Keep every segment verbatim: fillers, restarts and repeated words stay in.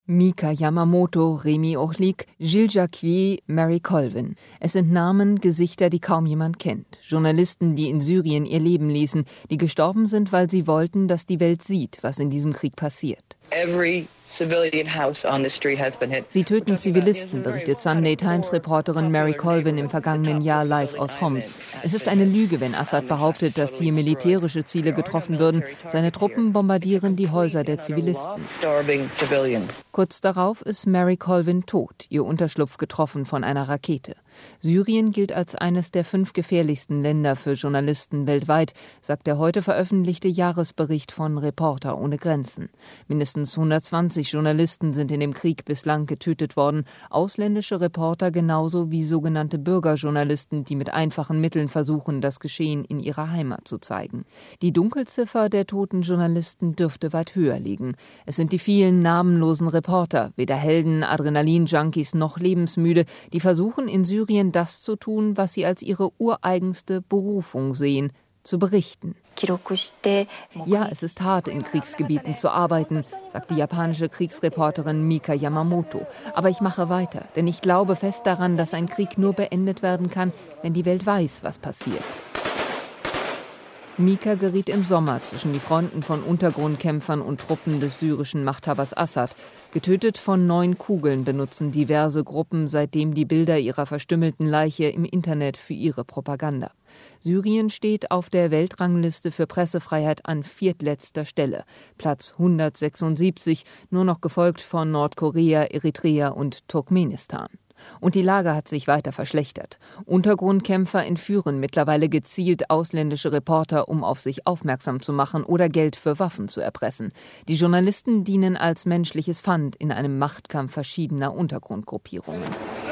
Mika Yamamoto, Remi Ochlik, Gilles Jacquier, Mary Colvin. Es sind Namen, Gesichter, die kaum jemand kennt. Journalisten, die in Syrien ihr Leben ließen, die gestorben sind, weil sie wollten, dass die Welt sieht, was in diesem Krieg passiert. Sie töten Zivilisten, berichtet Sunday Times-Reporterin Mary Colvin im vergangenen Jahr live aus Homs. Es ist eine Lüge, wenn Assad behauptet, dass hier militärische Ziele getroffen würden. Seine Truppen bombardieren die Häuser der Zivilisten. Kurz darauf ist Mary Colvin tot, ihr Unterschlupf getroffen von einer Rakete. Syrien gilt als eines der fünf gefährlichsten Länder für Journalisten weltweit, sagt der heute veröffentlichte Jahresbericht von Reporter ohne Grenzen. Mindestens hundertzwanzig Journalisten sind in dem Krieg bislang getötet worden, ausländische Reporter genauso wie sogenannte Bürgerjournalisten, die mit einfachen Mitteln versuchen, das Geschehen in ihrer Heimat zu zeigen. Die Dunkelziffer der toten Journalisten dürfte weit höher liegen. Es sind die vielen namenlosen Reporter, weder Helden, Adrenalin-Junkies noch lebensmüde, die versuchen in Syrien das zu tun, was sie als ihre ureigenste Berufung sehen, zu berichten. Ja, es ist hart, in Kriegsgebieten zu arbeiten, sagt die japanische Kriegsreporterin Mika Yamamoto. Aber ich mache weiter, denn ich glaube fest daran, dass ein Krieg nur beendet werden kann, wenn die Welt weiß, was passiert. Mika geriet im Sommer zwischen die Fronten von Untergrundkämpfern und Truppen des syrischen Machthabers Assad. Getötet von neun Kugeln benutzen diverse Gruppen seitdem die Bilder ihrer verstümmelten Leiche im Internet für ihre Propaganda. Syrien steht auf der Weltrangliste für Pressefreiheit an viertletzter Stelle, Platz hundertsechsundsiebzig, nur noch gefolgt von Nordkorea, Eritrea und Turkmenistan. Und die Lage hat sich weiter verschlechtert. Untergrundkämpfer entführen mittlerweile gezielt ausländische Reporter, um auf sich aufmerksam zu machen oder Geld für Waffen zu erpressen. Die Journalisten dienen als menschliches Pfand in einem Machtkampf verschiedener Untergrundgruppierungen.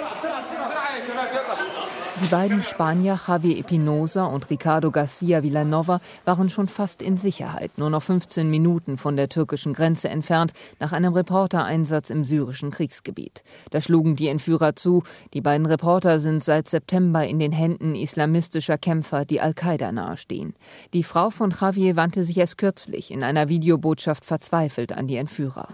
Die beiden Spanier Javier Espinosa und Ricardo García Vilanova waren schon fast in Sicherheit, nur noch fünfzehn Minuten von der türkischen Grenze entfernt, nach einem Reportereinsatz im syrischen Kriegsgebiet. Da schlugen die Entführer zu. Die beiden Reporter sind seit September in den Händen islamistischer Kämpfer, die Al-Qaida nahestehen. Die Frau von Javier wandte sich erst kürzlich in einer Videobotschaft verzweifelt an die Entführer.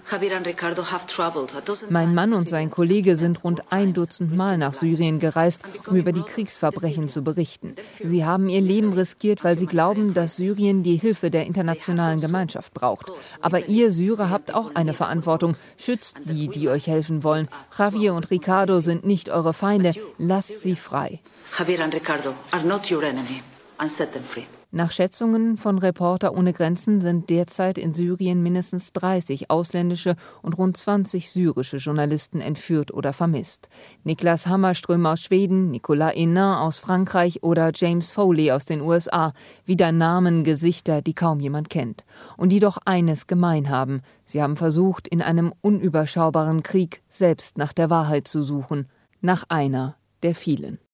Mein Mann und sein Kollege sind rund ein Dutzend Mal nach Syrien gereist, um über die Kriegsverbrechen zu berichten. Sie haben ihr Leben riskiert, weil sie glauben, dass Syrien die Hilfe der internationalen Gemeinschaft braucht. Aber ihr Syrer habt auch eine Verantwortung. Schützt die, die euch helfen wollen. Javier und Ricardo sind nicht eure Feinde. Lasst sie frei. Javier und Ricardo are not your enemy. And set them free. Nach Schätzungen von Reporter ohne Grenzen sind derzeit in Syrien mindestens dreißig ausländische und rund zwanzig syrische Journalisten entführt oder vermisst. Niklas Hammarström aus Schweden, Nicolas Hénin aus Frankreich oder James Foley aus den U S A. Wieder Namen, Gesichter, die kaum jemand kennt. Und die doch eines gemein haben. Sie haben versucht, in einem unüberschaubaren Krieg selbst nach der Wahrheit zu suchen. Nach einer der vielen.